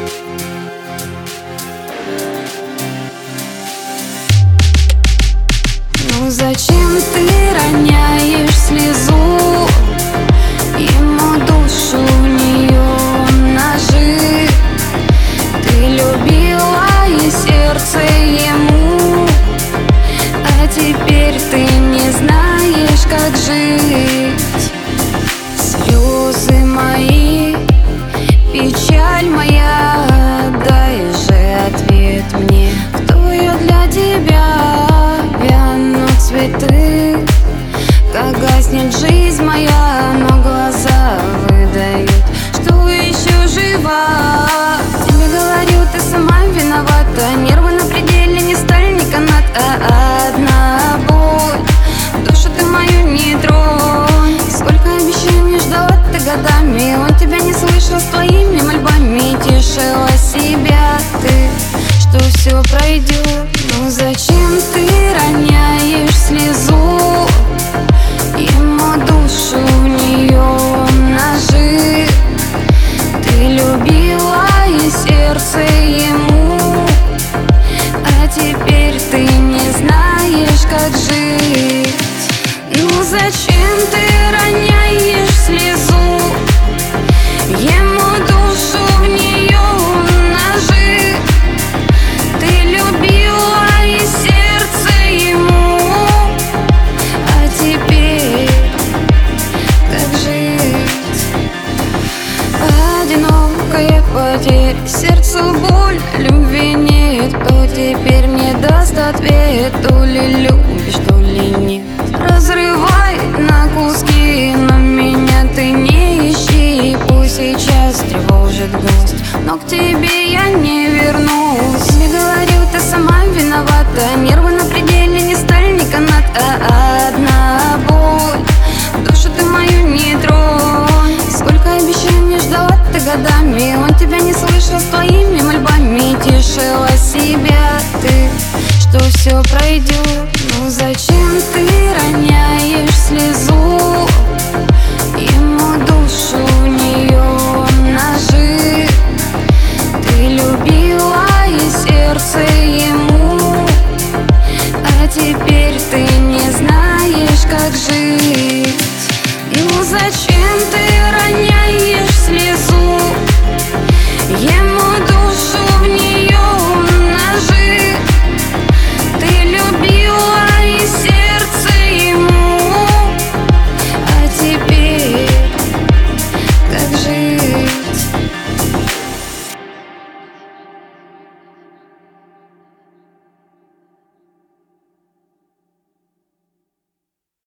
Ну зачем ты роняешь слезу? Ему душу, в нее ножи. Ты любила и сердце ему, а теперь ты не знаешь, как жить. Слезы мои, печаль моя, дай же ответ мне, кто я для тебя. Вянут цветы, как гаснет жизнь моя, но глаза выдают, что еще жива. Тебе говорю, ты сама виновата, нервы на пределе, не сталь, не канат, а одна боль. Душу ты мою не тронь. Сколько обещаний ждала ты годами, он тебя не слышал, с твоими мольбами тешила себя ты, что все пройдет. Ну зачем ты роняешь слезу? Ему душу, в нее ножи. Ты любила и сердце ему, а теперь ты не знаешь, как жить. Ну зачем ты роняешь слезу? Ему душу, в нее ножи. Ты любила и сердце ему, а теперь как жить? Одинокая потеря, сердцу боль, любви нет. Кто теперь мне даст ответ? То ли любишь, то ли нет. Разрывай на куски, но меня ты не ищи. Пусть сейчас тревожит гость, но к тебе я не вернусь. Не говорю, ты сама виновата, нервы на пределе, не сталь, не канат, а одна боль. Душу ты мою не тронь. Сколько обещаний ждала ты годами, он тебя не слышал, с твоими мольбами тешила себя ты, что все пройдет. Ну зачем